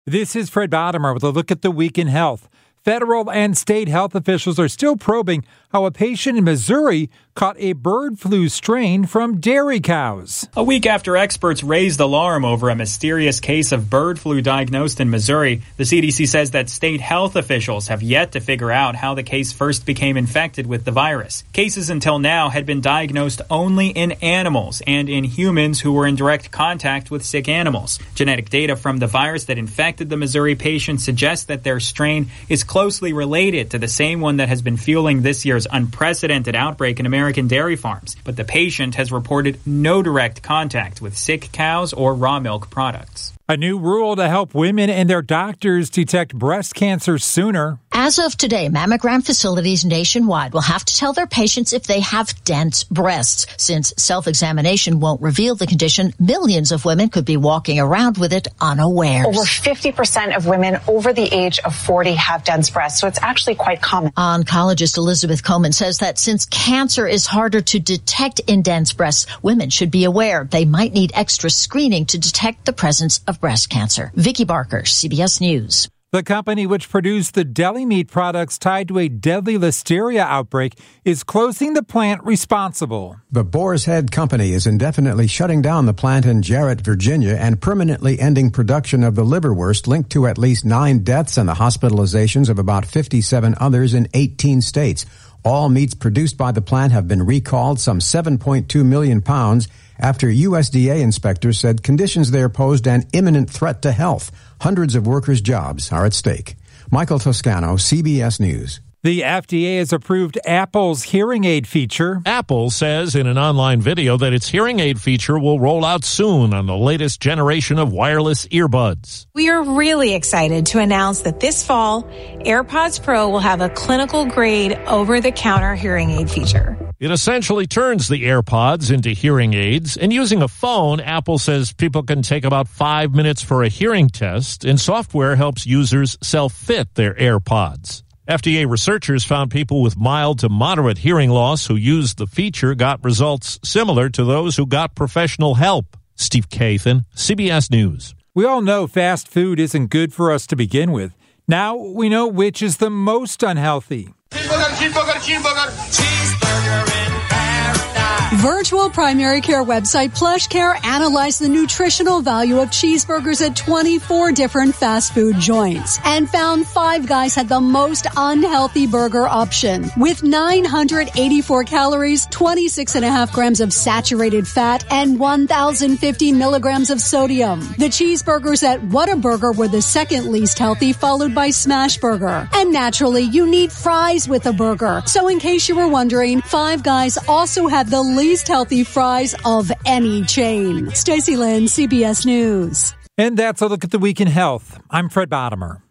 This is Fred Bottomer with a look at the week in health. Federal and state health officials are still probing how a patient in Missouri caught a bird flu strain from dairy cows. A week after experts raised alarm over a mysterious case of bird flu diagnosed in Missouri, the CDC says that state health officials have yet to figure out how the case first became infected with the virus. Cases until now had been diagnosed only in animals and in humans who were in direct contact with sick animals. Genetic data from the virus that infected the Missouri patient suggests that their strain is closely related to the same one that has been fueling this year's unprecedented outbreak in American dairy farms. But the patient has reported no direct contact with sick cows or raw milk products. A new rule to help women and their doctors detect breast cancer sooner. As of today, mammogram facilities nationwide will have to tell their patients if they have dense breasts. Since self-examination won't reveal the condition, millions of women could be walking around with it unawares. Over 50% of women over the age of 40 have dense breasts, so it's actually quite common. Oncologist Elizabeth Coleman says that since cancer is harder to detect in dense breasts, women should be aware they might need extra screening to detect the presence of breast cancer. Vicki Barker, CBS News. The company which produced the deli meat products tied to a deadly listeria outbreak is closing the plant responsible. The Boar's Head Company is indefinitely shutting down the plant in Jarrett, Virginia, and permanently ending production of the liverwurst linked to at least 9 deaths and the hospitalizations of about 57 others in 18 states. All meats produced by the plant have been recalled, some 7.2 million pounds, after USDA inspectors said conditions there posed an imminent threat to health. Hundreds of workers' jobs are at stake. Michael Toscano, CBS News. The FDA has approved Apple's hearing aid feature. Apple says in an online video that its hearing aid feature will roll out soon on the latest generation of wireless earbuds. We are really excited to announce that this fall, AirPods Pro will have a clinical-grade over-the-counter hearing aid feature. It essentially turns the AirPods into hearing aids, and using a phone, Apple says people can take about 5 minutes for a hearing test, and software helps users self-fit their AirPods. FDA researchers found people with mild to moderate hearing loss who used the feature got results similar to those who got professional help. Steve Kathan, CBS News. We all know fast food isn't good for us to begin with. Now we know which is the most unhealthy. Virtual primary care website PlushCare analyzed the nutritional value of cheeseburgers at 24 different fast food joints and found Five Guys had the most unhealthy burger option with 984 calories, 26.5 grams of saturated fat, and 1,050 milligrams of sodium. The cheeseburgers at Whataburger were the second least healthy, followed by Smashburger. And naturally, you need fries with a burger. So in case you were wondering, Five Guys also had the least healthy fries of any chain. Stacey Lynn, CBS News. And that's a look at the week in health. I'm Fred Bottomer.